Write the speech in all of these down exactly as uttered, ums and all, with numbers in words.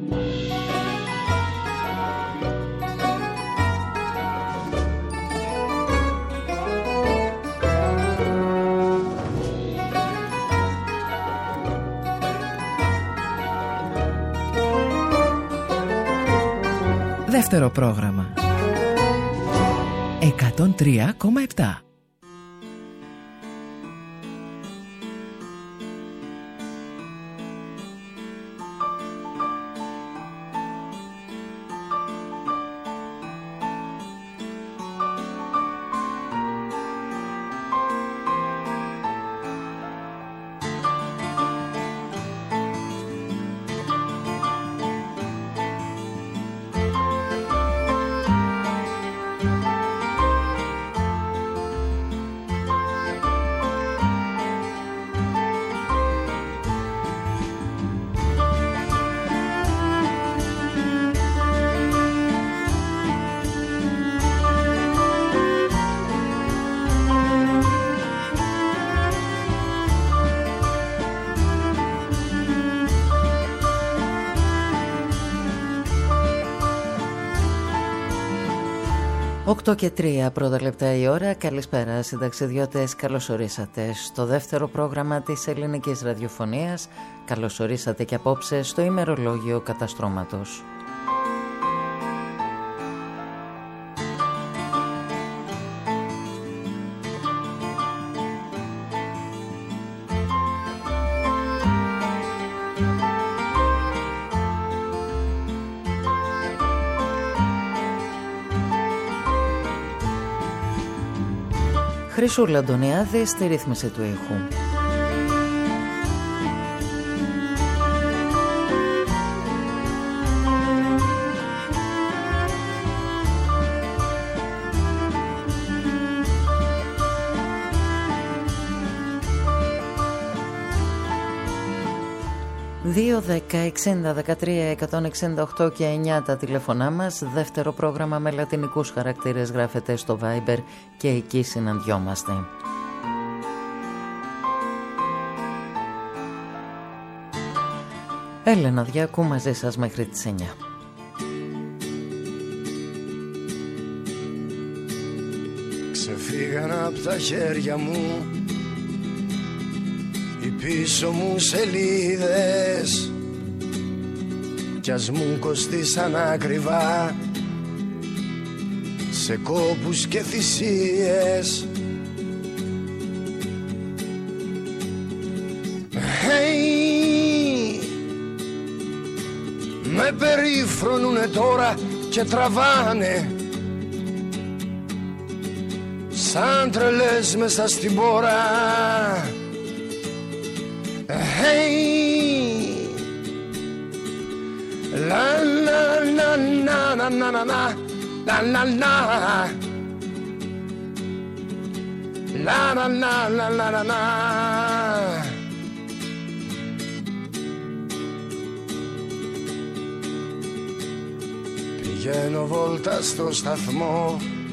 Δεύτερο πρόγραμμα εκατόν τρία κόμμα επτά. οκτώ και τρία πρώτα λεπτά η ώρα. Καλησπέρα συνταξιδιώτες, καλώς ορίσατε στο δεύτερο πρόγραμμα της ελληνικής ραδιοφωνίας. Καλώς ορίσατε και απόψε στο ημερολόγιο καταστρώματος. Χρυσούλα Αντωνιάδη στη ρύθμιση του ήχου. δύο, δέκα, εξήντα, δεκατρία, εκατόν εξήντα οκτώ και εννιά τα τηλεφωνά μας. Δεύτερο πρόγραμμα με λατινικούς χαρακτήρες γράφεται στο Viber και εκεί συναντιόμαστε. Έλενα Διάκου μαζί σας μέχρι τις εννιά. Ξεφύγαν από τα χέρια μου οι πίσω μου σελίδες κι ας μου κοστίσαν ακριβά σε κόπους και θυσίες. Hey, με περίφρονουνε τώρα και τραβάνε σαν τρελές μέσα στην πόρα. Hey, la la la la la la la la la la la la la la la la. Πηγαίνω βόλτα στο σταθμό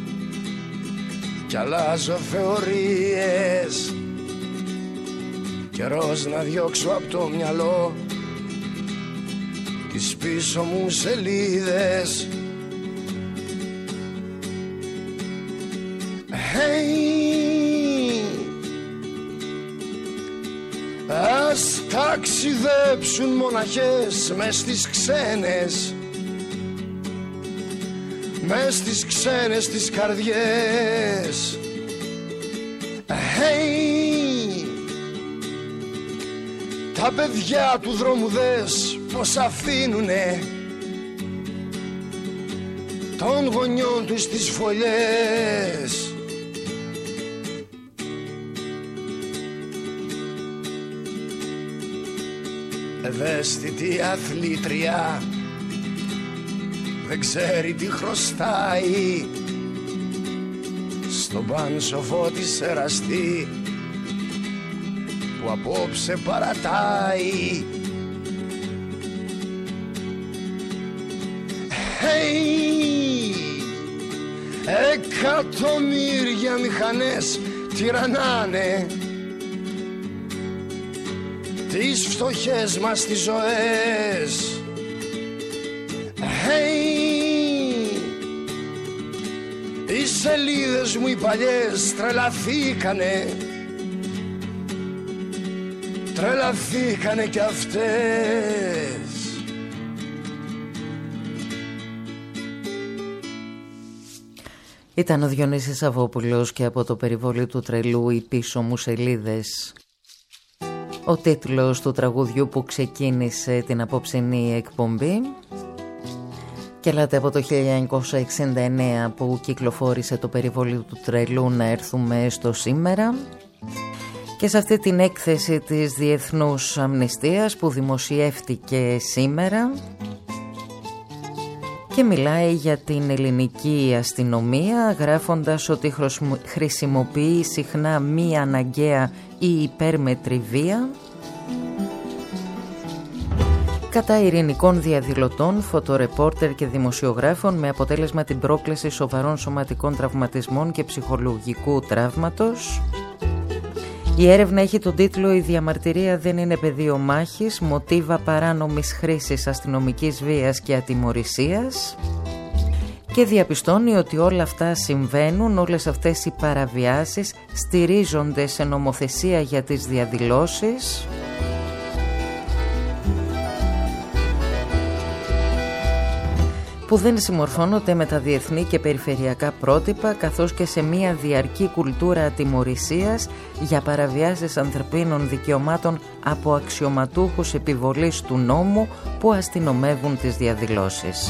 κι αλλάζω θεωρίες. Καιρός να διώξω από το μυαλό τις πίσω μου σελίδες. Hey, ας ταξιδέψουν μοναχές μες στις ξένες, μες στις ξένες τις καρδιές. Hey, τα παιδιά του δρόμου δες πως αφήνουνε των γονιών τους τις φωλιές. Ευαίσθητη αθλήτρια δεν ξέρει τι χρωστάει στον πάνσοφο της εραστή που απόψε παρατάει. Hey, εκατομμύρια μηχανές τυραννάνε τις φτωχές μας τις ζωές. σελίδες μου οι παλιές τρελαθήκανε, τρελαθήκανε κι αυτές. Ήταν ο Διονύσης Σαββόπουλος και από το περιβόλι του τρελού «Οι πίσω μου σελίδες». Ο τίτλος του τραγουδιού που ξεκίνησε την απόψινή εκπομπή. Και έλατε από το χίλια εννιακόσια εξήντα εννέα που κυκλοφόρησε το περιβόλι του τρελού να έρθουμε στο σήμερα. Και σε αυτή την έκθεση της Διεθνούς Αμνηστίας που δημοσιεύτηκε σήμερα και μιλάει για την ελληνική αστυνομία, γράφοντας ότι χρησιμοποιεί συχνά μη αναγκαία ή υπέρμετρη βία κατά ειρηνικών διαδηλωτών, φωτορεπόρτερ και δημοσιογράφων, με αποτέλεσμα την πρόκληση σοβαρών σωματικών τραυματισμών και ψυχολογικού τραύματος. Η έρευνα έχει τον τίτλο «Η διαμαρτυρία δεν είναι πεδίο μάχης, μοτίβα παράνομης χρήσης αστυνομικής βίας και ατιμωρησίας» και διαπιστώνει ότι όλα αυτά συμβαίνουν, όλες αυτές οι παραβιάσεις στηρίζονται σε νομοθεσία για τις διαδηλώσεις που δεν συμμορφώνονται με τα διεθνή και περιφερειακά πρότυπα, καθώς και σε μια διαρκή κουλτούρα ατιμωρησίας για παραβιάσεις ανθρωπίνων δικαιωμάτων από αξιωματούχους επιβολής του νόμου που αστυνομεύουν τις διαδηλώσεις.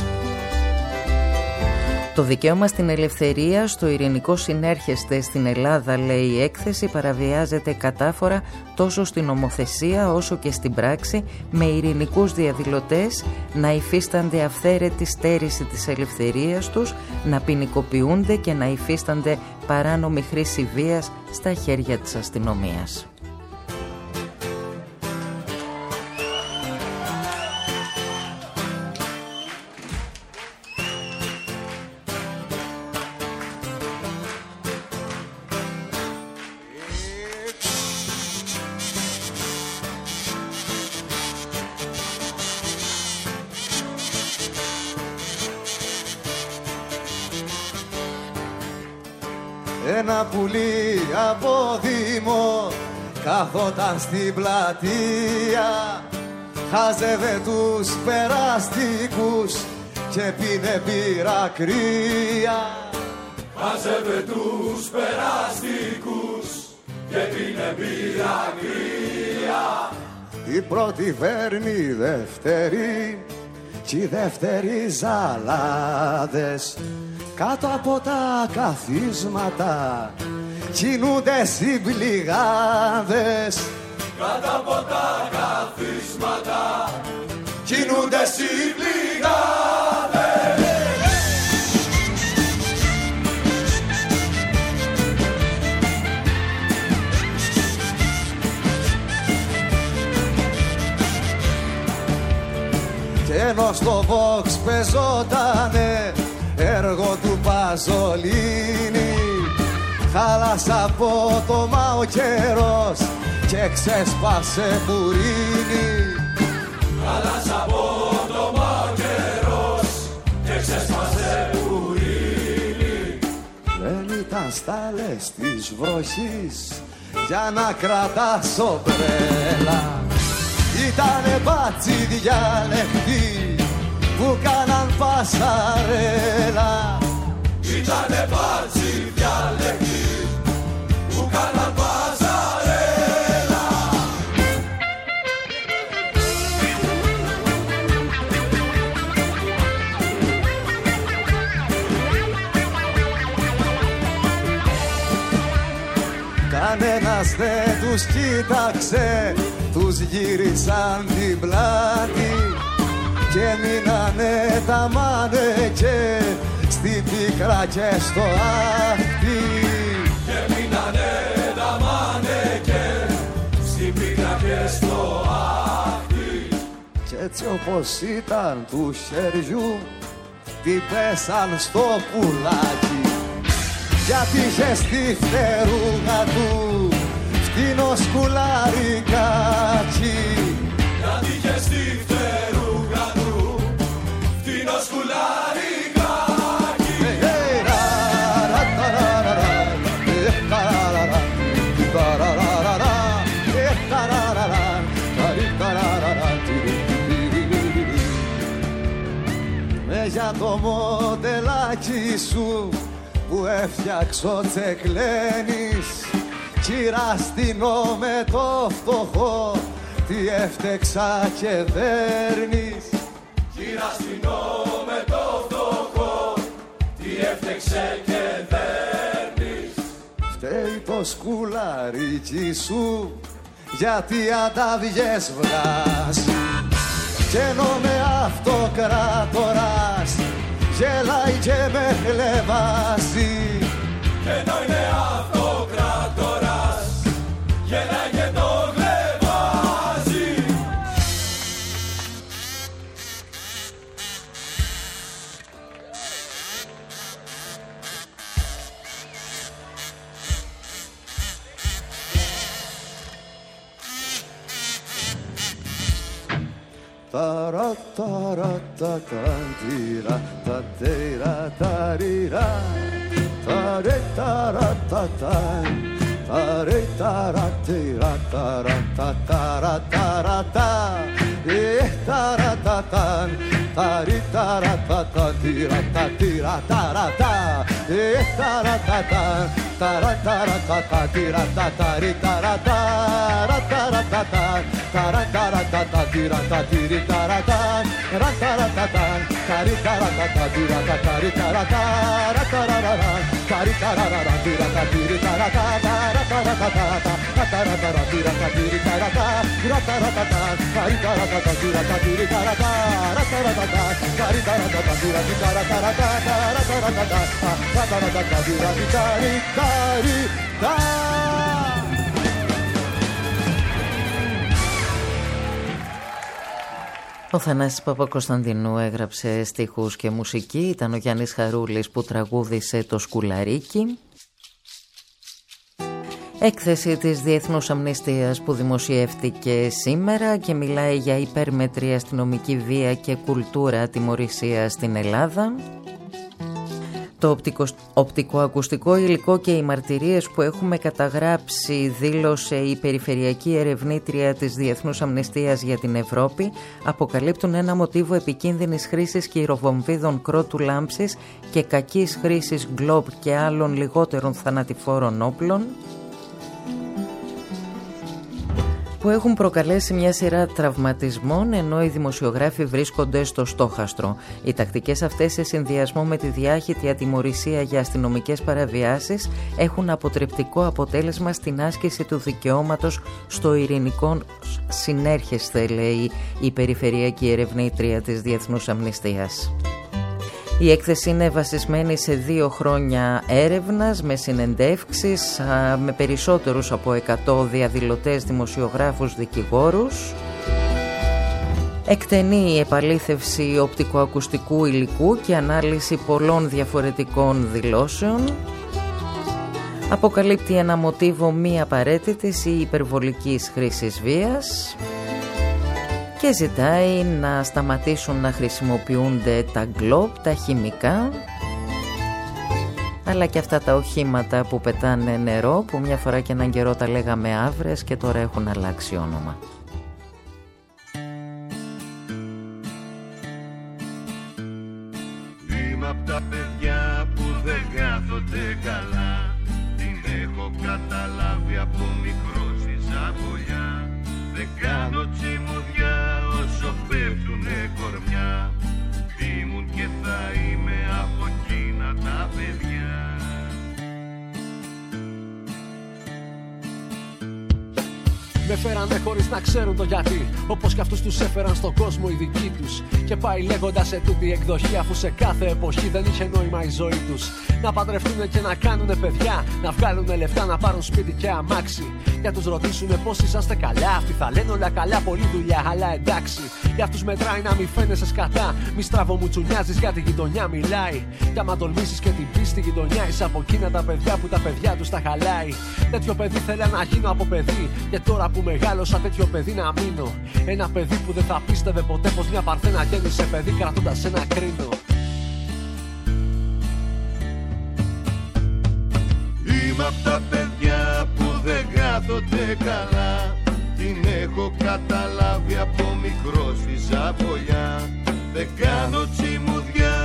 Το δικαίωμα στην ελευθερία, στο ειρηνικό συνέρχεστε στην Ελλάδα, λέει η έκθεση, παραβιάζεται κατάφορα τόσο στην νομοθεσία όσο και στην πράξη, με ειρηνικούς διαδηλωτές να υφίστανται αυθαίρετη στέρηση της ελευθερίας τους, να ποινικοποιούνται και να υφίστανται παράνομη χρήση βίας στα χέρια της αστυνομίας. Ένα πουλί από Δήμο καθόταν στην πλατεία, χάζευε τους περαστικούς και πίνε μπύρα κρύα. Χάζευε τους περαστικούς και πίνε μπύρα κρύα. Η πρώτη βέρνει δεύτερη κι οι δεύτεροι ζαλάδες κάτω από τα καθίσματα κινούνται συμπληγάδες. Κάτω από τα καθίσματα κινούνται συμπληγάδες. Κι ενώ στο Vox πεζότανε έργο του Παζολίνη, χάλασε από το μα ο καιρός και ξέσπασε μπουρίνι. Χάλασε από το μα ο καιρός και ξέσπασε μπουρίνι. Δεν ήταν στάλες της βροχής για να κρατάς ομπρέλα, ήτανε μπάτσι διαλεκτή που κάναν πασαρέλα. Ήτανε μπάτσι διαλεκτή που κάναν πασαρέλα. Κανένας δεν τους κοίταξε, τους γύρισαν την πλάτη και μείνανε τα μάνεκε στην πίκρα και στο άχτη. Και μείνανε τα μάνεκε στην πίκρα και στο άχτη. Κι έτσι όπως ήταν του χεριού την πέσαν στο πουλάκι, γιατί είχε στη φτερούγα του φτηνό σκουλαρικάκι. Γιατί είχε στη φτερούγα του φτηνό σκουλαρικάκι. Hey, hey, ra, ra, ra, ra. για το μοντελάκι σου που έφτιαξω τσεκλένεις. Κυραστινό με το φτωχό, τι έφτεξα και δέρνεις. Κυραστινό με το φτωχό, τι έφτεξε και δέρνεις. Φταίει το σκουλαρίκι σου, γιατί αντάβιες βγάζει. Κι ενώ με αυτοκράτορας γελάει και με χλεβάζει. Κι ενώ είναι αυτοκράτορας γελάει και το χλεβάζει. Ταραταραταταντήρα, τατέρα, ταρίρα, ταρε, ταραταταν, ταρε, ταρατήρα, ταραταταρα, ταρατά, ε, ταραταταν, ταρι, ταραταταντήρα, τατήρα, ταρατά, ε, ταραταταν, ταραταραταταντήρα, ταταρι, ταρατάρα, ταραταταν, ταραταραταταντήρα, τατήρι, ταρατάν, ραταρατατάν, καρι, ταραταταντήρα, ταταρι, ταρατάρα, ταραραράν, καρι, ταραραραντήρα, τατήρι, ταρατάρα, ταρατατάτα, ταραταραταντήρα, τατήρι, ταρατά, ραταρατατάν, καρι, ταραταταντήρα, τατήρι, ταρατάρα, ταρατατάν, καρι, ταραταταντήρα, ταρατάρα, ταρατατάτα, ταραταταντήρα, ταρι, ταρι, τά. Ο Θανάσης Παπακοσταντινού έγραψε στίχους και μουσική, ήταν ο Γιάννης Χαρούλης που τραγούδισε το Σκουλαρίκι. Έκθεση της Διεθνούς Αμνηστίας που δημοσιεύτηκε σήμερα και μιλάει για υπέρμετρη αστυνομική βία και κουλτούρα ατιμωρησίας στην Ελλάδα. Το οπτικο, οπτικοακουστικό υλικό και οι μαρτυρίες που έχουμε καταγράψει, δήλωσε η περιφερειακή ερευνήτρια της Διεθνούς Αμνηστίας για την Ευρώπη, αποκαλύπτουν ένα μοτίβο επικίνδυνης χρήσης κυροβομβίδων κρότου λάμψης και κακής χρήσης γκλόπ και άλλων λιγότερων θανατηφόρων όπλων, που έχουν προκαλέσει μια σειρά τραυματισμών ενώ οι δημοσιογράφοι βρίσκονται στο στόχαστρο. Οι τακτικές αυτές, σε συνδυασμό με τη διάχυτη ατιμωρησία για αστυνομικές παραβιάσεις, έχουν αποτρεπτικό αποτέλεσμα στην άσκηση του δικαιώματος στο ειρηνικό συνέρχεσθε, λέει η περιφερειακή ερευνήτρια της Διεθνούς Αμνηστίας. Η έκθεση είναι βασισμένη σε δύο χρόνια έρευνας με συνεντεύξεις με περισσότερους από εκατό διαδηλωτές, δημοσιογράφους, δικηγόρους. Εκτενή επαλήθευση οπτικοακουστικού υλικού και ανάλυση πολλών διαφορετικών δηλώσεων. Αποκαλύπτει ένα μοτίβο μη απαραίτητης ή υπερβολικής χρήσης βίας. Και ζητάει να σταματήσουν να χρησιμοποιούνται τα γκλόπ, τα χημικά, αλλά και αυτά τα οχήματα που πετάνε νερό, που μια φορά και έναν καιρό τα λέγαμε άβρες και τώρα έχουν αλλάξει όνομα. Είμαι απ' τα παιδιά που δεν κάθονται καλά, την έχω καταλάβει από μικρό στη Ζαβολιά. Δεν κάνω τσιμουδιά όσο πέφτουνε κορμιά, ήμουν και θα είμαι από εκείνα τα παιδιά. Με φέρανε χωρίς να ξέρουν το γιατί, όπως κι αυτούς τους έφεραν στον κόσμο οι δικοί τους. Και πάει λέγοντας σε τούτη εκδοχή, αφού σε κάθε εποχή δεν είχε νόημα η ζωή τους. Να παντρευτούνε και να κάνουνε παιδιά, να βγάλουνε λεφτά, να πάρουν σπίτι και αμάξι. Για τους ρωτήσουνε πως είσαστε καλά, αυτοί θα λένε όλα καλά, πολλή δουλειά, αλλά εντάξει. Για αυτούς μετράει να μη φαίνεσαι σκατά, μη στραβομουτσουνιάζεις για τη γειτονιά μιλάει. Κι άμα τολμήσεις και την πεις στη γειτονιά, είσαι από εκείνα τα παιδιά που τα παιδιά τους τα χαλάει. Τέτοιο παιδί θέλα να γίνω από παιδί, και τώρα που μεγάλωσα τέτοιο παιδί να μείνω. Ένα παιδί που δεν θα πίστευε ποτέ πως μια παρθένα γέννησε παιδί κρατώντας ένα κρίνο. Είμαι απ' τα παιδιά που δεν κάθονται καλά, την έχω καταλάβει από μικρό στη Ζαβολιά. Δεν κάνω τσιμουδιά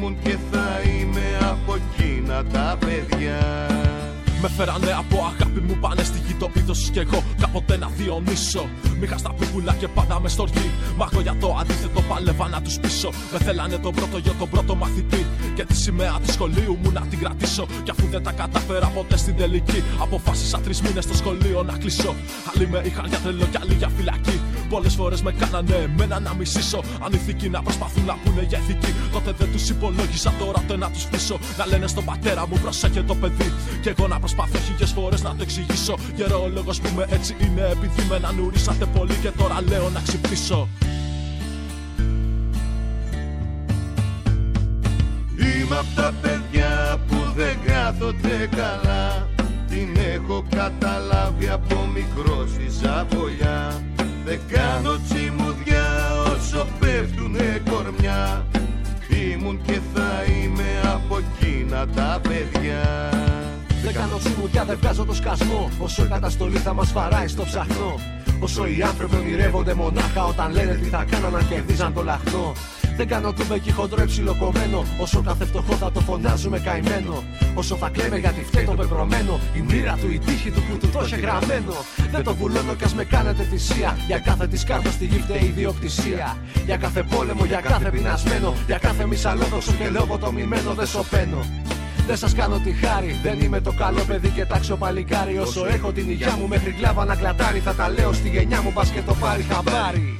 ήμουν και θα είμαι από εκείνα τα παιδιά. Με φέρανε από αγάπη μου πάνε στη γη το είδος κι εγώ κάποτε να διονύσω. Μήχα στα πίπουλα και πάντα με στοργή. Μα εγώ για το αντίθετο παλεύα να τους πείσω. Με θέλανε τον πρώτο γιο, τον πρώτο μαθητή. Και τη σημαία του σχολείου μου να την κρατήσω. Κι αφού δεν τα κατάφερα ποτέ στην τελική, αποφάσισα τρεις μήνες στο σχολείο να κλείσω. Άλλοι με είχαν για τρελό κι άλλοι για φυλακή. Πολλές φορές με κάνανε εμένα να μισήσω. Αν ηθικοί να προσπαθούν να πούνε για ηθική, τότε δεν τους υπολόγισα, τώρα το να τους φύσω. Να λένε στον πατέρα μου προσέχε το παιδί. Κι εγώ να προσπαθώ χίλιες φορές να το εξηγήσω. Γερόλογος που είμαι έτσι είναι επειδή με ανουρίσατε πολύ και τώρα λέω να ξυπνήσω. Είμαι απ' τα παιδιά που δεν κάθονται καλά. Την έχω καταλάβει από μικρό στη Ζαβολιά. Δεν κάνω τσιμουδιά όσο πέφτουνε κορμιά. Ήμουν και θα είμαι από εκείνα τα παιδιά. Δεν κάνω τσιμουδιά, δεν βγάζω το σκασμό. Όσο η καταστολή θα μας βαράει στο ψαχνό. Όσο οι άνθρωποι ονειρεύονται μονάχα όταν λένε τι θα κάναν αν κερδίζαν το λαχνό. Δεν κάνω τούμπεκι χοντρό υψιλοκομμένο. Όσο κάθε φτωχό θα το φωνάζουμε καημένο. Όσο θα κλαίμε γιατί φταίει το πεπρωμένο. Η μοίρα του, η τύχη του που του το είχε γραμμένο. Δεν το βουλώνω κι ας με κάνετε θυσία. Για κάθε της κάρτα στη γη φταίει η ιδιοκτησία. Για κάθε πόλεμο, για κάθε πεινασμένο. Για κάθε μισαλόδοξο και λογοτομημένο δεν σωπαίνω. Δεν σας κάνω τη χάρη, δεν είμαι το καλό παιδί και τάξιο παλικάρι. Όσο έχω την υγειά μου μέχρι κλάβα να κλατάρει, θα τα λέω στη γενιά μου μπας και το πάρει χαμπάρι.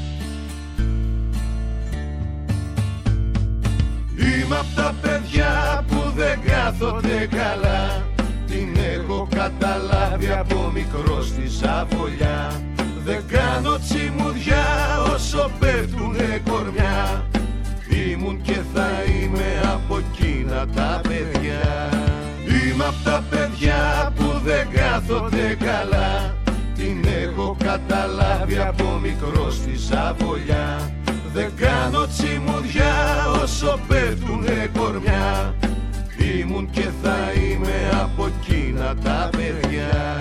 Είμαι απ' τα παιδιά που δεν κάθονται καλά. Την έχω καταλάβει από μικρό στη Ζαβολιά. Δεν κάνω τσιμουδιά όσο πέφτουνε κορμιά. Ήμουν και θα είμαι από εκείνα τα παιδιά. Είμαι απ' τα παιδιά που δεν κάθονται καλά. Την έχω καταλάβει από μικρό στη Ζαβολιά. Δεν κάνω τσιμουδιά όσο πέφτουνε κορμιά. Ήμουν και θα είμαι από εκείνα τα παιδιά.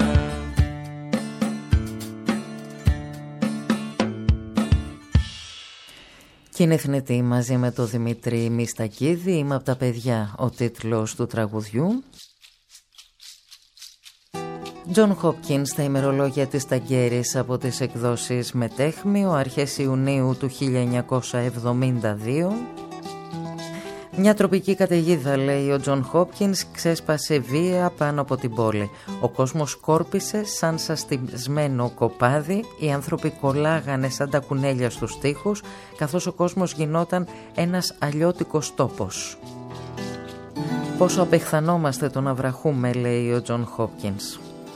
Και είναι θνητή μαζί με τον Δημήτρη Μιστακίδη. Είμαι από τα παιδιά, ο τίτλος του τραγουδιού. Τζον Χόπκινς στα ημερολόγια της Ταγκέρης από τις εκδόσεις Μετέχμιο, αρχές Ιουνίου του χίλια εννιακόσια εβδομήντα δύο. Μια τροπική καταιγίδα, λέει ο Τζον Χόπκινς, ξέσπασε βία πάνω από την πόλη. Ο κόσμος σκόρπισε σαν σαστισμένο κοπάδι, οι άνθρωποι κολλάγανε σαν τα κουνέλια στους τοίχους, καθώς ο κόσμος γινόταν ένας αλλιώτικος τόπος. Πόσο απεχθανόμαστε το να βραχούμε, λέει ο Τζον Χόπκινς.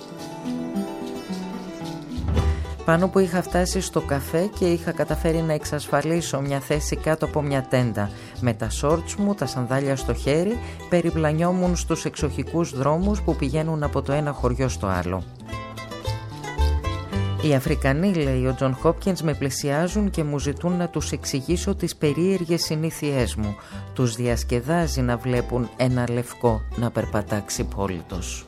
Πάνω που είχα φτάσει στο καφέ και είχα καταφέρει να εξασφαλίσω μια θέση κάτω από μια τέντα. Με τα σόρτς μου, τα σανδάλια στο χέρι, περιπλανιόμουν στους εξοχικούς δρόμους που πηγαίνουν από το ένα χωριό στο άλλο. Οι Αφρικανοί, λέει ο Τζον Χόπκινς, με πλησιάζουν και μου ζητούν να τους εξηγήσω τις περίεργες συνήθειές μου. Τους διασκεδάζει να βλέπουν ένα λευκό να περπατά ξυπόλυτος.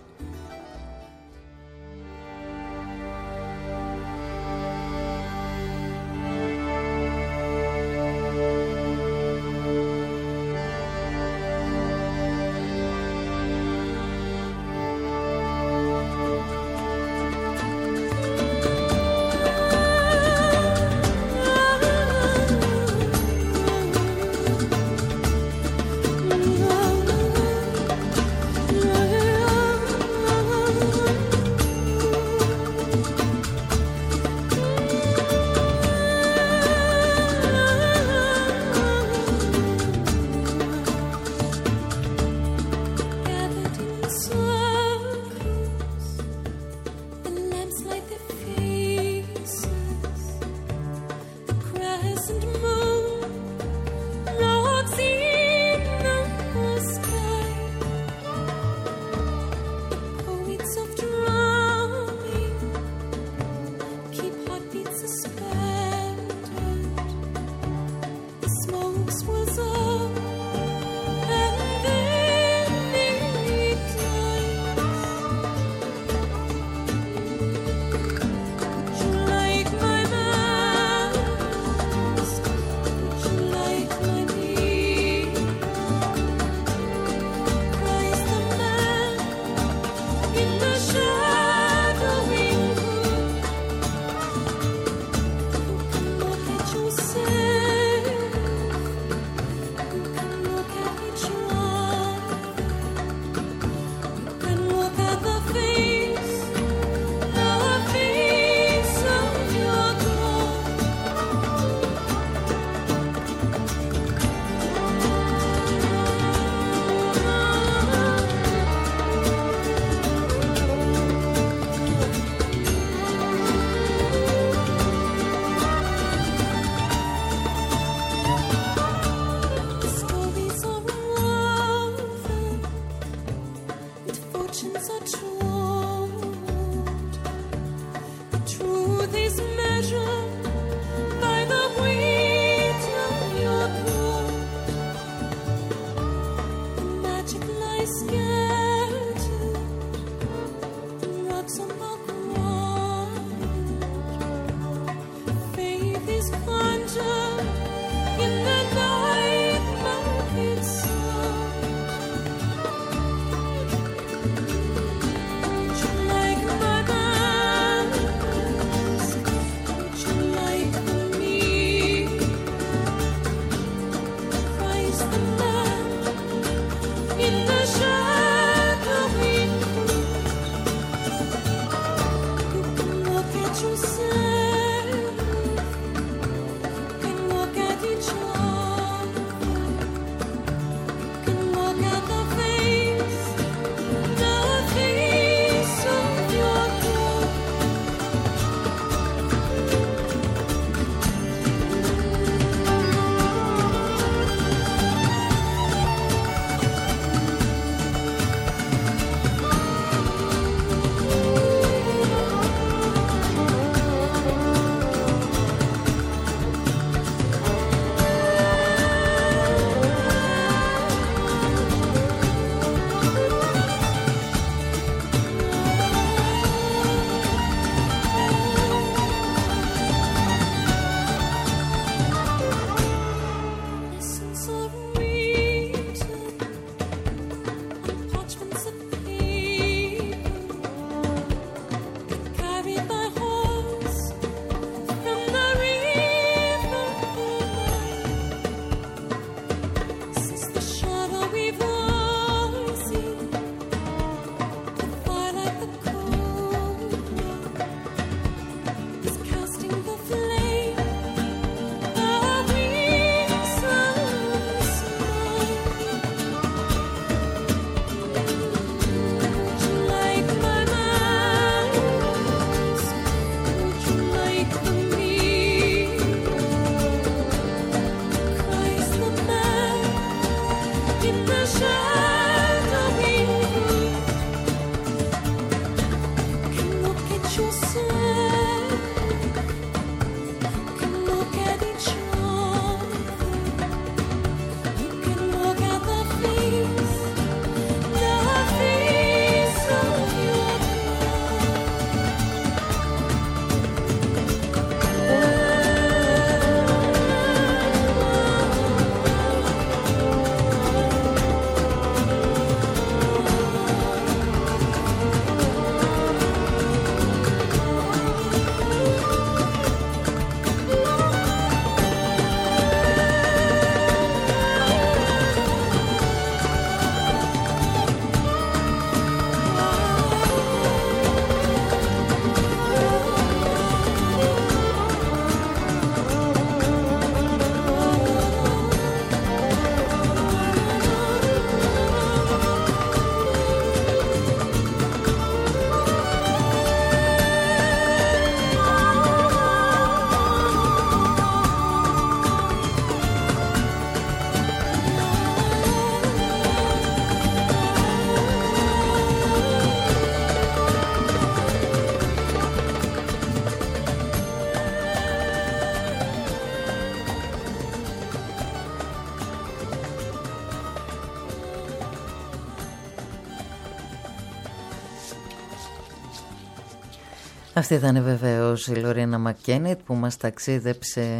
Αυτή ήταν βεβαίως η Λορίνα Μακκένιτ που μας ταξίδεψε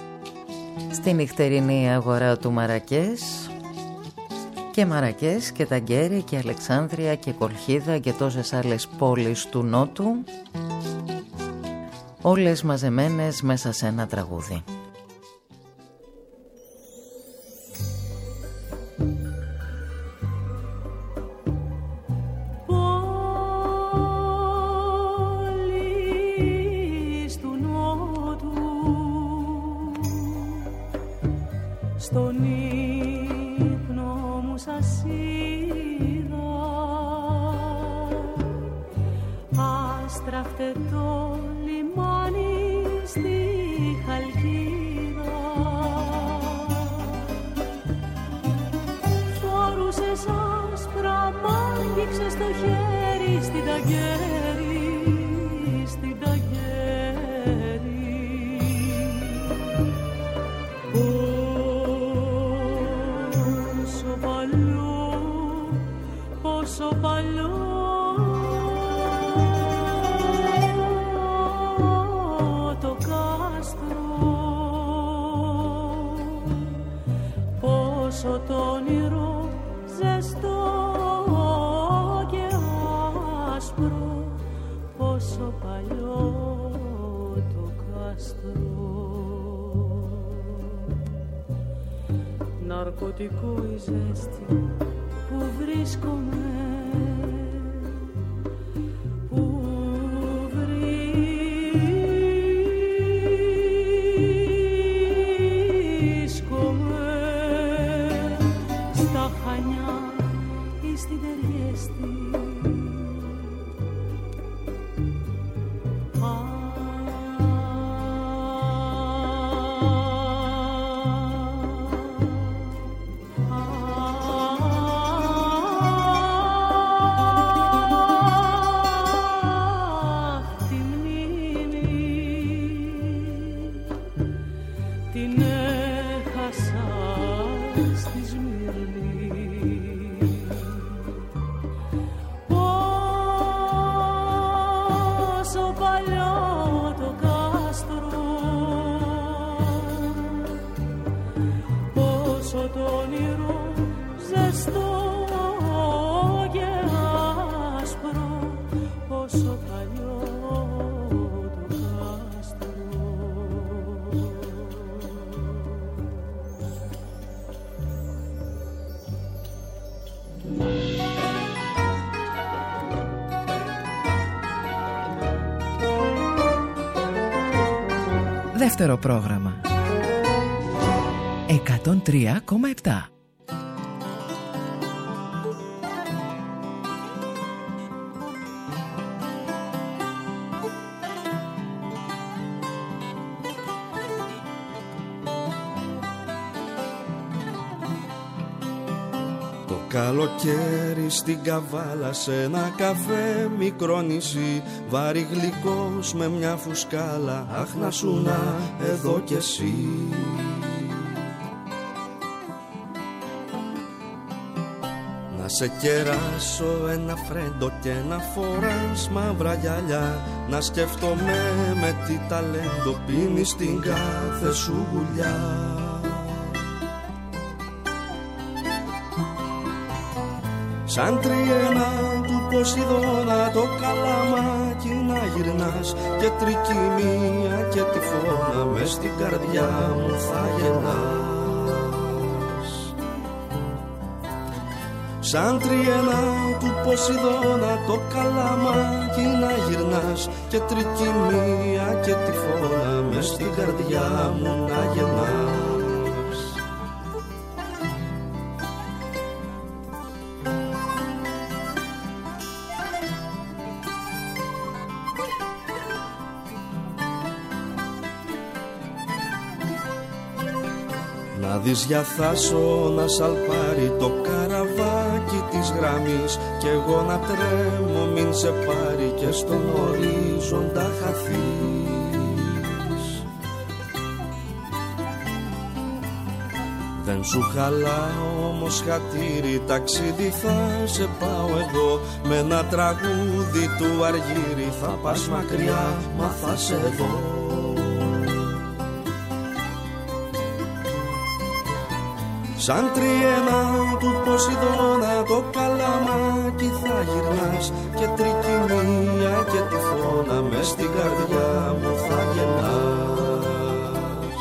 στη νυχτερινή αγορά του Μαρακές. Και Μαρακές και Ταγκέρι και Αλεξάνδρεια και Κολχίδα και τόσες άλλες πόλεις του Νότου, όλες μαζεμένες μέσα σε ένα τραγούδι. Στον ύπνο μου σας είδα, άστραφτε το λιμάνι στη Χαλκίδα. Φορούσες άσπρα, μ' άγγιξες το χέρι στην Ταγκέρι, στην Ταγκέρι. Πόσο παλιό το κάστρο. πόσο το όνειρο ζεστό και άσπρο, πόσο παλιό το κάστρο. Ναρκωτικό η ζέστη που βρίσκομαι, Δεύτερο πρόγραμμα εκατόν τρία κόμμα επτά. Καλοκαίρι στην Καβάλα σε ένα καφέ μικρό νησί, βάρη γλυκός με μια φουσκάλα, αχ να σου να εδώ κι εσύ. Να σε κεράσω ένα φρέντο και να φοράς μαύρα γυαλιά, να σκέφτομαι με τι ταλέντο πίνεις στην κάθε σου γουλιά. Σαν τριένα του Ποσειδώνα το καλαμάκι να γυρνάς, και τρικυμία και τυφώνα μες στην καρδιά μου θα γεννάς. Σαν τριένα του Ποσειδώνα το καλαμάκι να γυρνάς, και τρικυμία και τυφώνα μες στην καρδιά μου να γεννάς. Να δεις για θάσο να σαλπάρει το καραβάκι της γραμμής, κι εγώ να τρέμω μην σε πάρει και στον ορίζοντα χαθείς. Δεν σου χαλάω όμως χατήρι, ταξίδι θα σε πάω εγώ, με ένα τραγούδι του Αργύρι θα πας μακριά μα θα σε δω. Σαν τριένα του Ποσειδώνα το καλαμάκι θα γυρνάς, και τρικυμία και τυφώνα μες στην καρδιά μου θα γεννάς.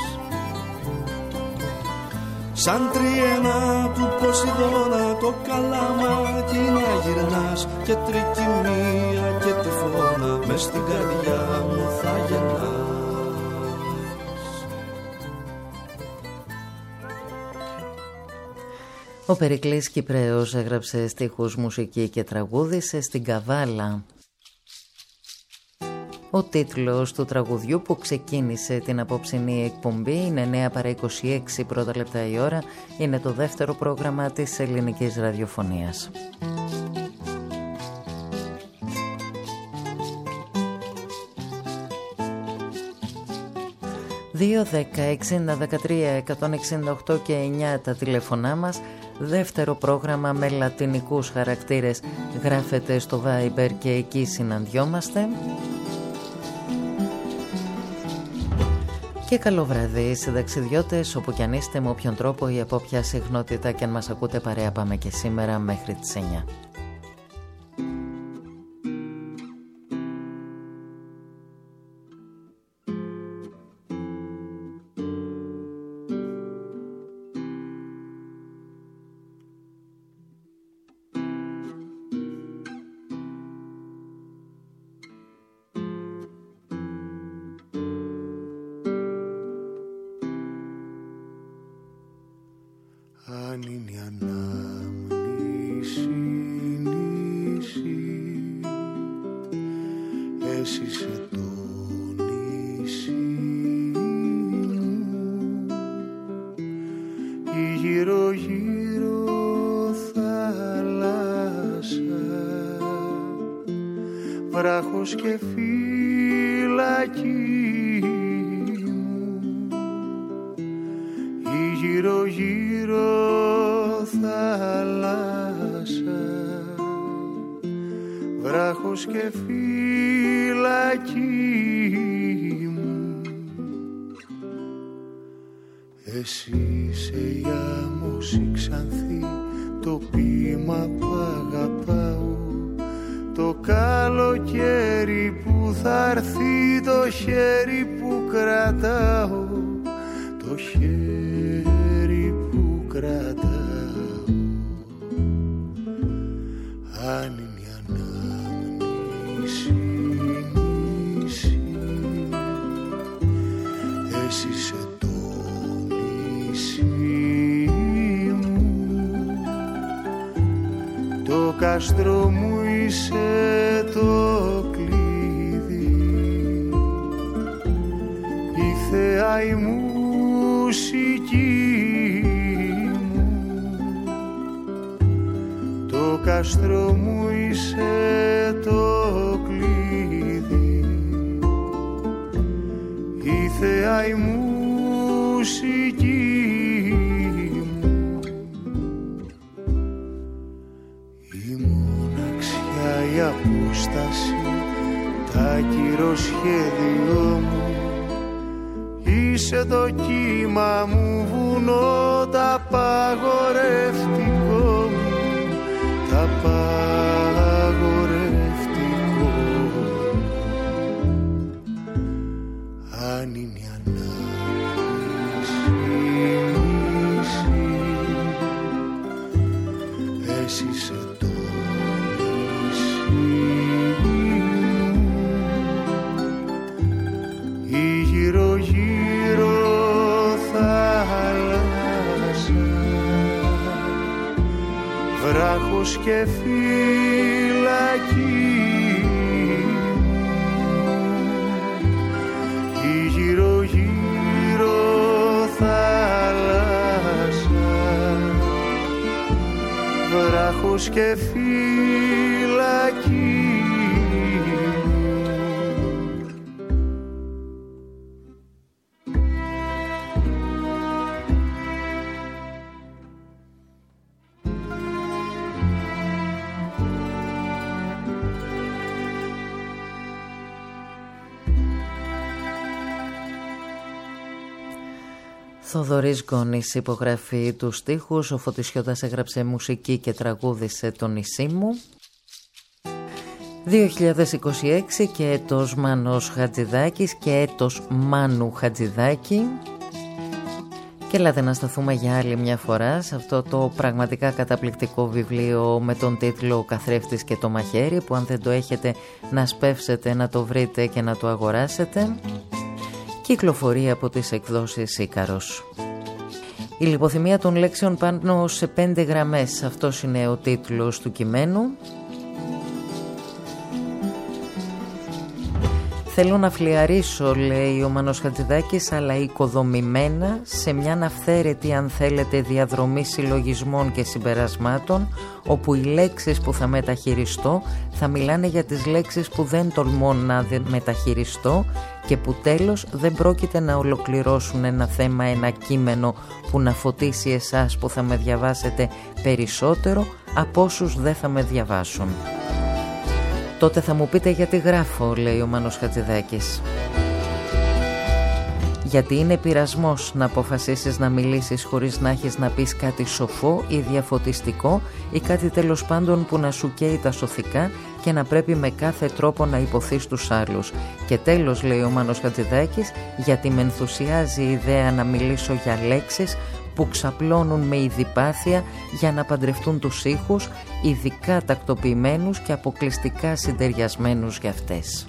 Σαν τριένα του Ποσειδώνα το καλαμάκι να γυρνάς, και τρικυμία και τυφώνα μες στην καρδιά μου θα γεννάς. Ο Περικλής Κυπραίος έγραψε στίχους, μουσική και τραγούδισε στην Καβάλα. Ο τίτλος του τραγουδιού που ξεκίνησε την απόψινή εκπομπή είναι εννέα παρά είκοσι έξι πρώτα λεπτά η ώρα. Είναι το δεύτερο πρόγραμμα της ελληνικής ραδιοφωνίας. δύο δέκα εξήντα δεκατρία εκατόν εξήντα οκτώ και εννιά τα τηλέφωνά μας. Δεύτερο πρόγραμμα με λατινικούς χαρακτήρες γράφεται στο Viber και εκεί συναντιόμαστε. Και καλό βράδυ συνταξιδιώτες, όπου κι αν είστε, με όποιον τρόπο ή από ποια συχνότητα και αν μας ακούτε, παρέα πάμε και σήμερα μέχρι τις εννιά. Αν είναι η ανάμνηση νησί, εσύ είσαι το νησί μου, η γύρω γύρω θάλασσα, βράχος και φυλακή μου, η γύρω γύρω θάλασσα, βράχος και φυλακή μου. Εσύ είσαι η άμμος η ξανθή, το ποίημα που αγαπάω, το καλοκαίρι που θα έρθει, το χέρι που κρατάω, το χέρι που κρατάω. Αν είναι η ανάμνηση νησί, εσύ είσαι το νησί μου, το κάστρο μου είσαι το κλειδί, η θεά η μουσική μου, το κάστρο μου είσαι το κλειδί, η θεά η μουσική μου, η μοναξιά η απόσταση, τα κυροσχέδιο μου, είσαι το κύμα μου βουνό, τα απαγορευτικό μου, τα απαγορευτικό. Αν είναι η ανάμνηση νησί, εσύ είσαι το νησί μου, η γύρω γύρω θάλασσα, βράχος και φυλακή μου, η γύρω γύρω θάλασσα, βράχος και φυλακή. Θοδωρής Γκόνης υπογραφή τους στίχους, ο Φωτισιώτας έγραψε μουσική και τραγούδισε το νησί μου. δύο χιλιάδες είκοσι έξι και έτος Μάνος Χατζηδάκης και έτος Μάνου Χατζηδάκη. Και έλατε να σταθούμε για άλλη μια φορά σε αυτό το πραγματικά καταπληκτικό βιβλίο με τον τίτλο «Ο καθρέφτης και το μαχαίρι», που αν δεν το έχετε να σπεύσετε, να το βρείτε και να το αγοράσετε. Κυκλοφορεί από τις εκδόσεις Ίκαρος. Η λιποθυμία των λέξεων πάνω σε πέντε γραμμές, αυτός είναι ο τίτλος του κειμένου. Θέλω να φλιαρίσω, λέει ο Μάνος Χατζηδάκης, αλλά οικοδομημένα σε μια αυθαίρετη, αν θέλετε, διαδρομή συλλογισμών και συμπερασμάτων, όπου οι λέξεις που θα μεταχειριστώ θα μιλάνε για τις λέξεις που δεν τολμώ να μεταχειριστώ και που τέλος δεν πρόκειται να ολοκληρώσουν ένα θέμα, ένα κείμενο που να φωτίσει εσάς που θα με διαβάσετε περισσότερο από όσους δεν θα με διαβάσουν. Τότε θα μου πείτε γιατί γράφω, λέει ο Μάνος Χατζηδάκης. Γιατί είναι πειρασμός να αποφασίσεις να μιλήσεις χωρίς να έχεις να πεις κάτι σοφό ή διαφωτιστικό ή κάτι τέλος πάντων που να σου καίει τα σωθικά και να πρέπει με κάθε τρόπο να υποθείς τους άλλους. Και τέλος, λέει ο Μάνος Χατζηδάκης, γιατί με ενθουσιάζει η ιδέα να μιλήσω για λέξεις που ξαπλώνουν με ειδιπάθεια για να παντρευτούν τους ήχους, ειδικά τακτοποιημένους και αποκλειστικά συντεριασμένους για αυτές.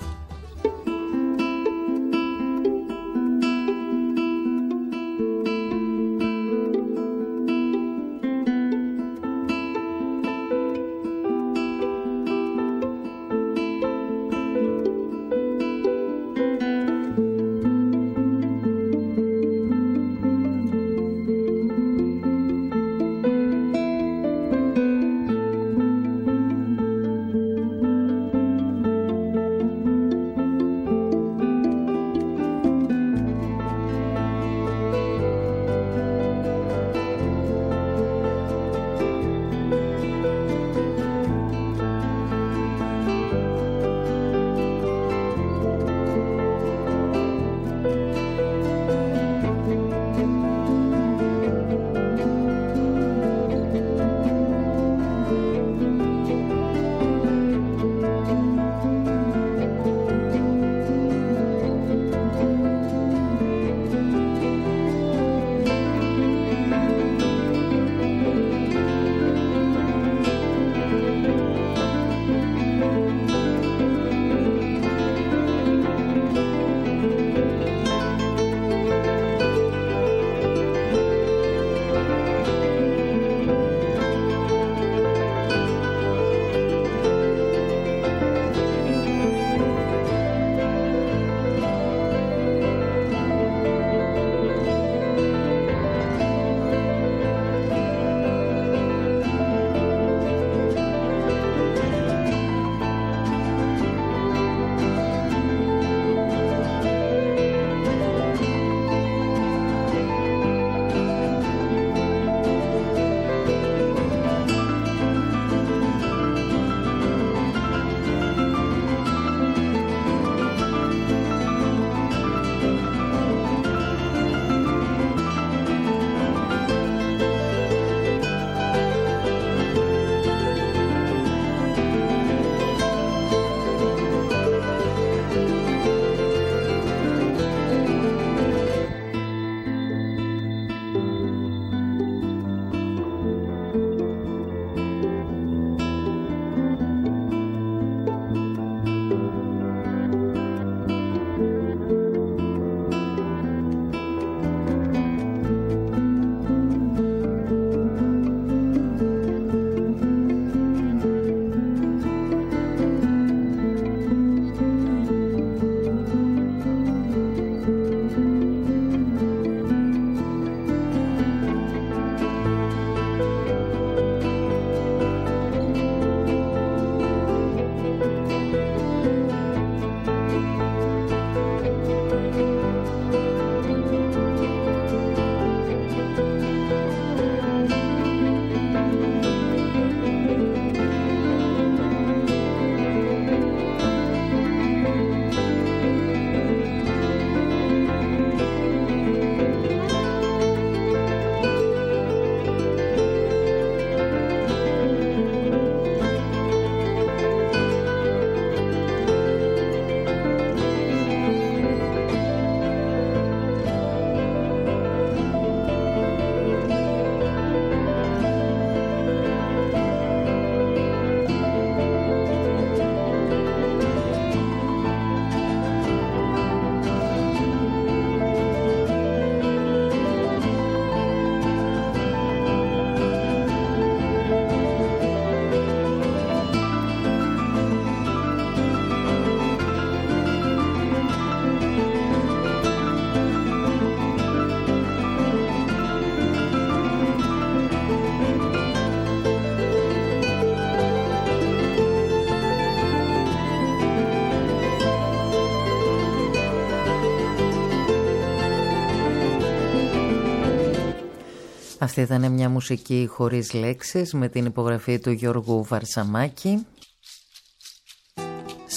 Αυτή ήταν μια μουσική χωρίς λέξεις με την υπογραφή του Γιώργου Βαρσαμάκη.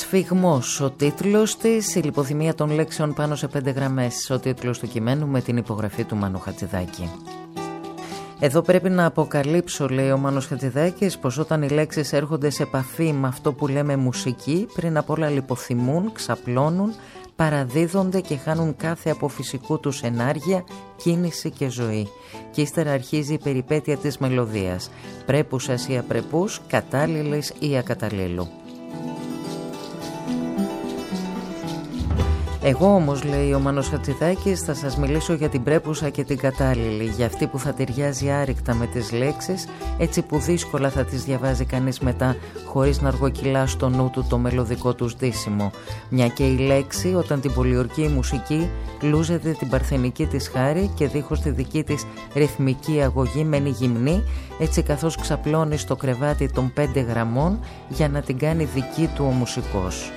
Σφιγμός ο τίτλος της, η λιποθυμία των λέξεων πάνω σε πέντε γραμμές, ο τίτλος του κειμένου με την υπογραφή του Μάνου Χατζηδάκη. Εδώ πρέπει να αποκαλύψω, λέει ο Μάνος Χατζηδάκης, πως όταν οι λέξεις έρχονται σε επαφή με αυτό που λέμε μουσική, πριν απ' όλα λιποθυμούν, ξαπλώνουν, παραδίδονται και χάνουν κάθε από φυσικού τους ενάργεια, κίνηση και ζωή. Και ύστερα αρχίζει η περιπέτεια της μελωδίας, πρέπουσας ή απρεπούς, κατάλληλης ή ακαταλλήλου. Εγώ όμως, λέει ο Μάνος Χατζηδάκης, θα σας μιλήσω για την πρέπουσα και την κατάλληλη, για αυτή που θα ταιριάζει άρρηκτα με τις λέξεις, έτσι που δύσκολα θα τις διαβάζει κανείς μετά, χωρίς να αργοκυλά στο νου του το μελωδικό του σδίσιμο. Μια και η λέξη, όταν την πολιορκεί η μουσική, λούζεται την παρθενική της χάρη και δίχως τη δική της ρυθμική αγωγή μένει γυμνή, έτσι καθώς ξαπλώνει στο κρεβάτι των πέντε γραμμών για να την κάνει δική του ο μουσικός.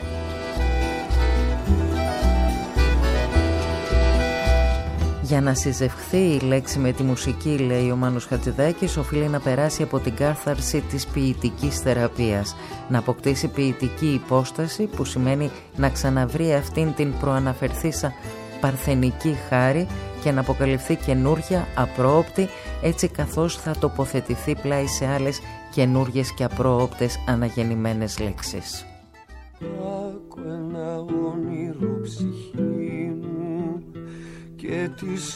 Για να συζευχθεί η λέξη με τη μουσική, λέει ο Μάνος Χατζηδάκης, οφείλει να περάσει από την κάθαρση της ποιητικής θεραπείας, να αποκτήσει ποιητική υπόσταση, που σημαίνει να ξαναβρει αυτήν την προαναφερθήσα παρθενική χάρη και να αποκαλυφθεί καινούρια, απρόοπτη, έτσι καθώς θα τοποθετηθεί πλάι σε άλλες καινούριες και απρόοπτες αναγεννημένες λέξεις. Άκου ένα όνειρο, ψυχή μου, και της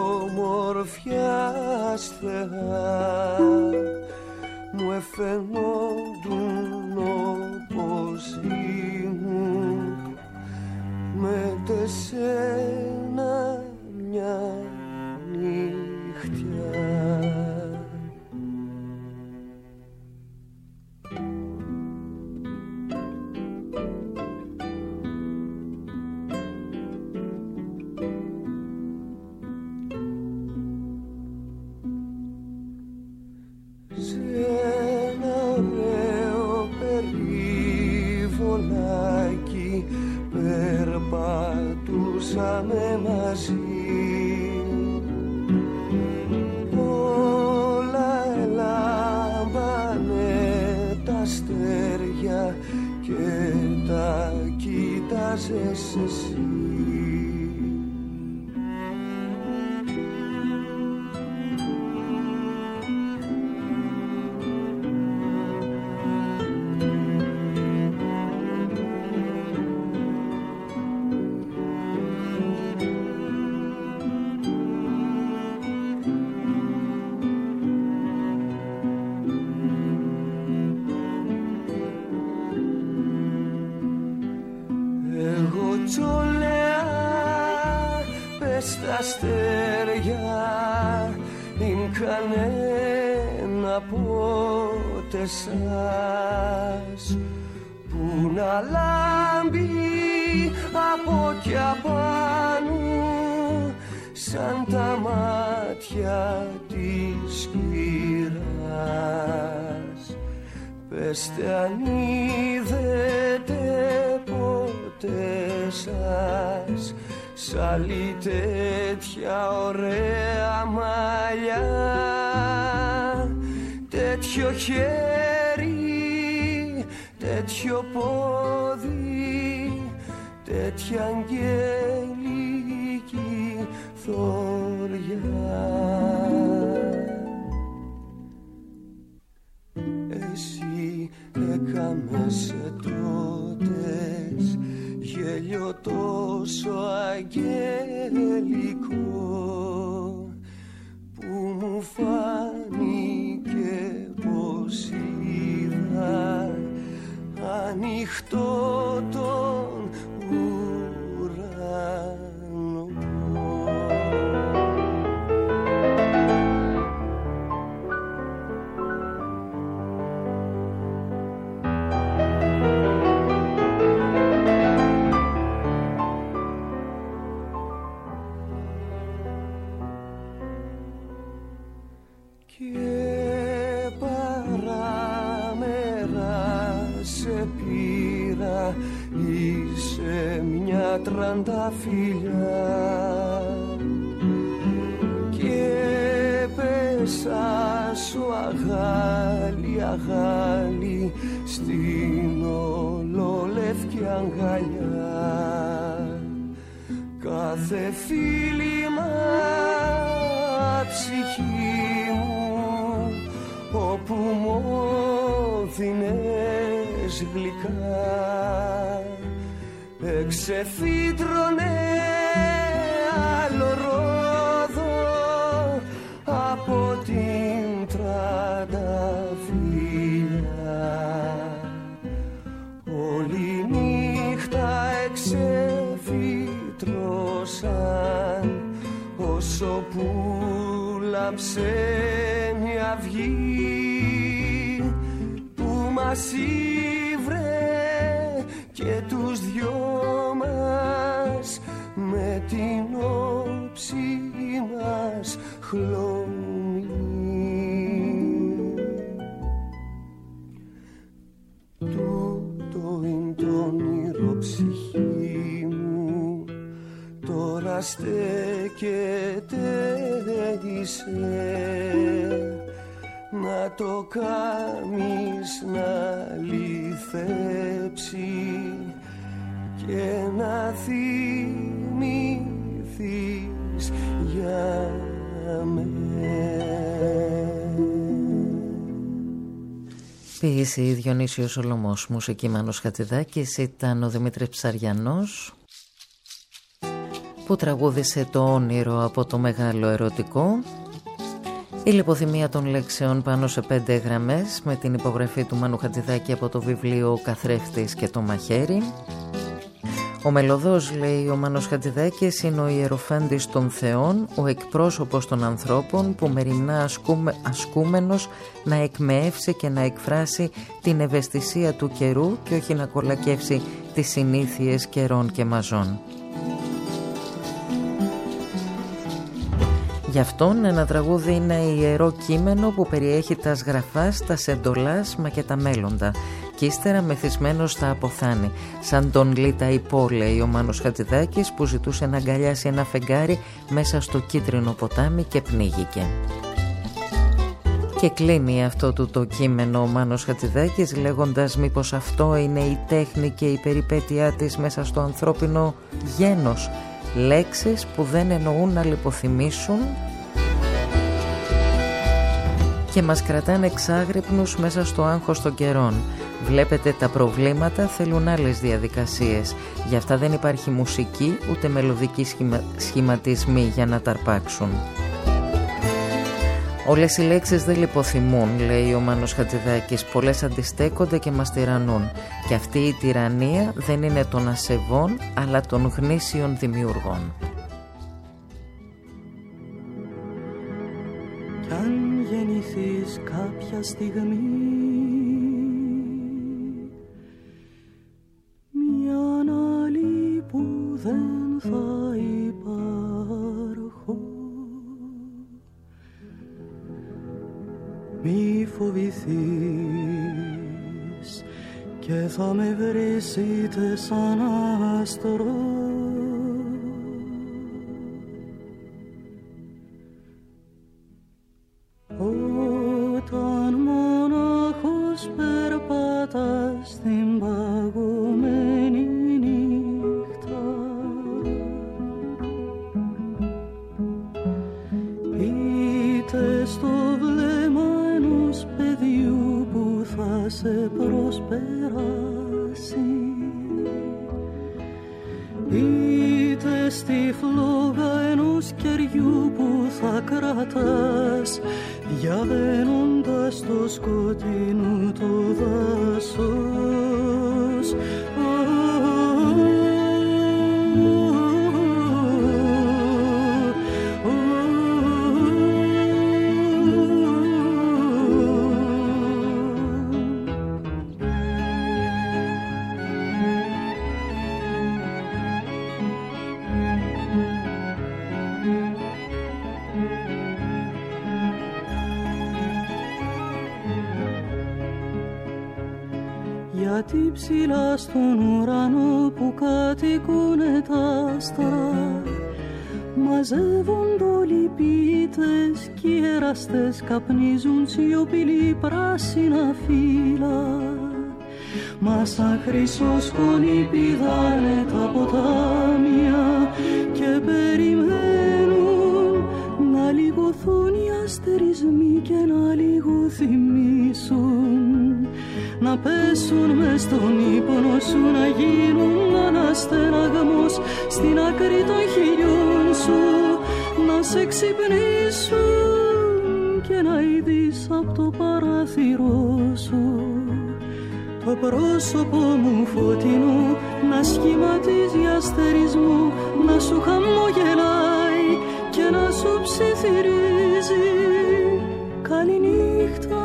ομορφιάς θεά μου εφαινόντουν όπως ήμουν με τεσσένα μια νύχτια. Περπατούσαμε μαζί, όλα ελάμπανε τα αστέρια και τα κοίταζες εσύ. Στα αστέρια ειμ κανένα πότε σας που να λάμπει από κι απάνω σαν τα μάτια της κυράς. Πεστε αν είδετε ποτέ σας σ' άλλη τέτοια ωραία μαλλιά, τέτοιο χέρι, τέτοιο πόδι, τέτοια αγγελική θωριά. Εσύ έκαμες τότες γέλιο τόσο αγγελικό που μου φάνηκε πως είδα ανοιχτό τον ουρανό. Είσαι μια τρανταφυλλιά και πέσα σου αγάλη, αγάλη στην ολολε πέφτει αγκαλιά, κάθε φίλημα ψυχή μου, όπου μόθινες γλυκά εξεφύτρωνε άλλο ρόδο από την τρανταφύλια. Όλη νύχτα εξεφύτρωσαν όσο πουλάψε μια αυγή που μας ήβρε και τους δυο μας με την όψη μας χλωμή. Τούτο είναι το όνειρο ψυχή μου, τώρα στέκεται να το κάνεις να λυθέψει και να θυμηθείς για μένα. Ποίηση Διονύσιος Σολωμός, μουσική Μάνος Χατζηδάκης, ήταν ο Δημήτρης Ψαριανός που τραγούδισε το όνειρο από το μεγάλο ερωτικό. Η λιποθυμία των λέξεων πάνω σε πέντε γραμμές με την υπογραφή του Μάνου Χατζηδάκη από το βιβλίο «Ο καθρέφτης και το μαχαίρι». Ο μελωδός, λέει ο Μάνος Χατζηδάκης, είναι ο ιεροφάντης των θεών, ο εκπρόσωπος των ανθρώπων που μεριμνά ασκούμε, ασκούμενος να εκμεεύσει και να εκφράσει την ευαισθησία του καιρού και όχι να κολακεύσει τις συνήθειες καιρών και μαζών. Γι' αυτόν ένα τραγούδι είναι ιερό κείμενο που περιέχει τα σγραφάς, τα σεντολάς μα και τα μέλλοντα και ύστερα μεθυσμένος θα αποθάνει, σαν τον Λίτα Ιππό, λέει ο Μάνος Χατζηδάκης, που ζητούσε να αγκαλιάσει ένα φεγγάρι μέσα στο κίτρινο ποτάμι και πνίγηκε. Και κλείνει αυτό του το κείμενο ο Μάνος Χατζηδάκης λέγοντας μήπως αυτό είναι η τέχνη και η περιπέτειά της μέσα στο ανθρώπινο γένος. Λέξεις που δεν εννοούν να λιποθυμήσουν και μας κρατάνε εξάγρυπνους μέσα στο άγχος των καιρών. Βλέπετε, τα προβλήματα θέλουν άλλες διαδικασίες. Γι' αυτά δεν υπάρχει μουσική ούτε μελωδικοί σχημα... σχηματισμοί για να τα αρπάξουν. Όλες οι λέξεις δεν λιποθυμούν, λέει ο Μάνος Χατζηδάκης. Πολλές αντιστέκονται και μας τυραννούν. Και αυτή η τυραννία δεν είναι των ασεβών, αλλά των γνήσιων δημιουργών. Κι αν γεννηθείς κάποια στιγμή, μια άλλη που δεν θα υπάρχω, μη φοβηθείς και θα με βρεις είτε σαν άστρο όταν μονάχος περπατάς στην παγωμένη νύχτα, είτε στο βλέμμα ενός παιδιού που θα σε προσπεράσει, είτε στη φλόγα ενός κεριού που θα κρατάς διαβαίνοντας το σκοτεινό το δάσος. Γιατί ψηλά στον ουρανό που κατοικούνε τα άστρα μαζεύονται όλοι οι ποιητές κι οι εραστές καπνίζουν σιωπηλοί πράσινα φύλλα μα σαν χρυσό σκόνη πηδάνε τα ποτάμια και περιμένουν να λιγοθούν οι αστερισμοί και να λιγοθυμίσουν, να πέσουν μες στον ύπνο σου, να γίνουν αναστεναγμός στην άκρη των χιλιών σου, να σε ξυπνήσουν και να ειδείς από το παράθυρό σου το πρόσωπο μου φωτεινό να σχηματίζει αστερισμό, να σου χαμογελάει και να σου ψιθυρίζει καληνύχτα.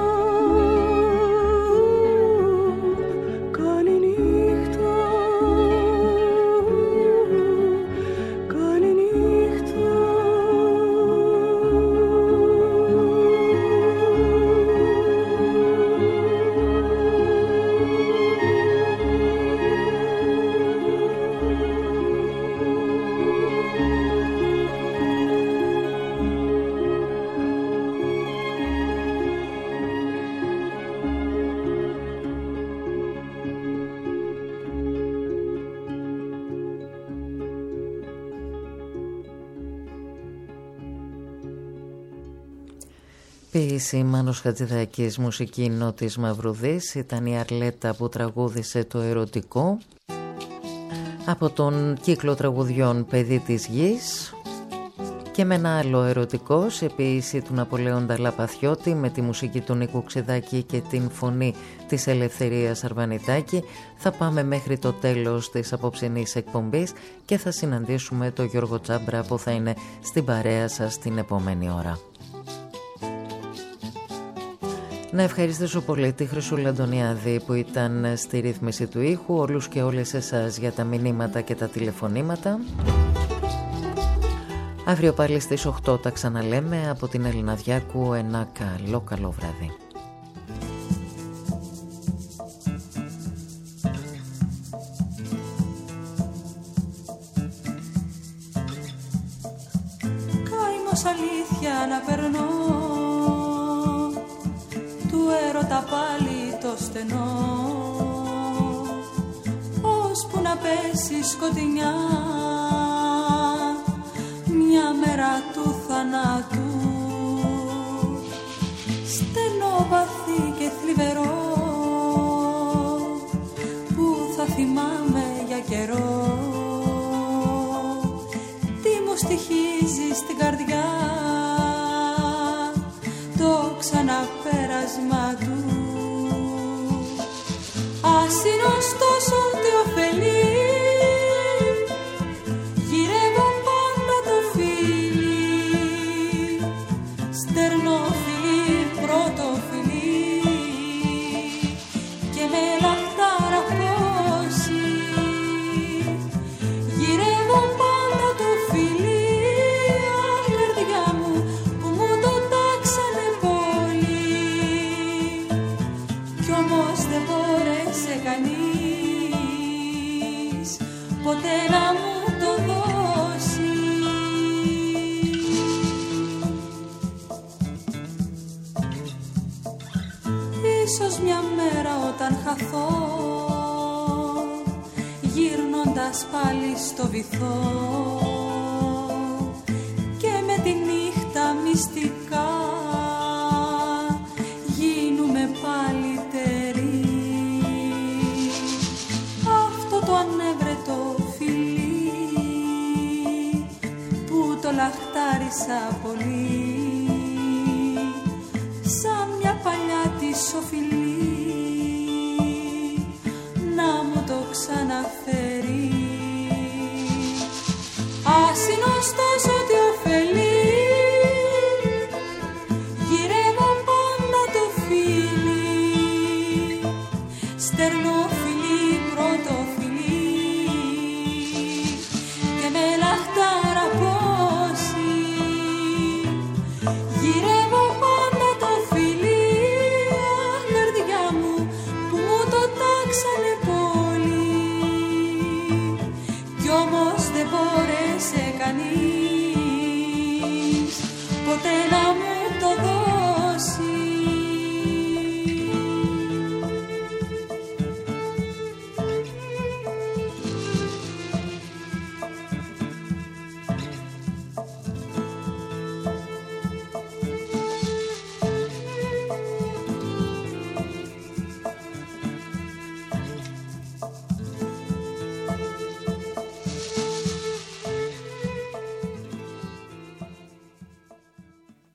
Ποίηση Μάνος Χατζηδάκης, μουσική Νότης Μαυρουδής. Ήταν η Αρλέτα που τραγούδισε το ερωτικό από τον κύκλο τραγουδιών «Παιδί της Γης», και με ένα άλλο ερωτικό σε ποίηση του Ναπολέοντα Λαπαθιώτη με τη μουσική του Νίκου Ξηδάκη και την φωνή της Ελευθερίας Αρβανιτάκη. Θα πάμε μέχρι το τέλος της απόψινής εκπομπής και θα συναντήσουμε τον Γιώργο Τσάμπρα που θα είναι στην παρέα σας την επόμενη ώρα. Να ευχαριστήσω πολύ τη Χρυσούλα Αντωνιάδη που ήταν στη ρύθμιση του ήχου, όλους και όλες εσάς για τα μηνύματα και τα τηλεφωνήματα. Αύριο πάλι στις οκτώ τα ξαναλέμε. Από την Έλληνα Διάκου ένα καλό καλό βράδυ. Καημός αλήθεια να περνώ του έρωτα πάλι το στενό, ώσπου να πέσει σκοτεινιά μια μέρα του θανάτου. Στενό βαθύ και θλιβερό που θα θυμάμαι για καιρό, τι μου στοιχίζει στην καρδιά το ξαναπέρασμα του. Ας είναι ωστόσο τι ωφελεί, γυρεύω πάντα το φίλι, στερνό φιλί, πρώτο φιλί και με λαχτάρα πόση. Γυρεύω πάντα το φιλί, καρδιά μου που μου το τάξανε πολύ, κι όμως δεν μπόρεσε κανείς ποτέ να μου το δώσει. Ίσως μια μέρα όταν χαθώ, γύρνοντας πάλι στο βυθό και με τη νύχτα μυστικά γίνουμε πάλι τερί, αυτό το ανέβρετο φιλί που το λαχτάρισα πολύ, σαν μια παλιά της οφειλή να μου το ξαναφέρει. Ας είναι ωστόσο τι ωφελεί, γυρεύω πάντα το φίλι, στερνό φιλί, πρώτο φιλί και με λαχτάρα πόση. Γυρεύω πάντα το φιλί, καρδιά μου που μου το τάξανε πολύ, κι όμως δεν μπόρεσε κανείς ποτέ να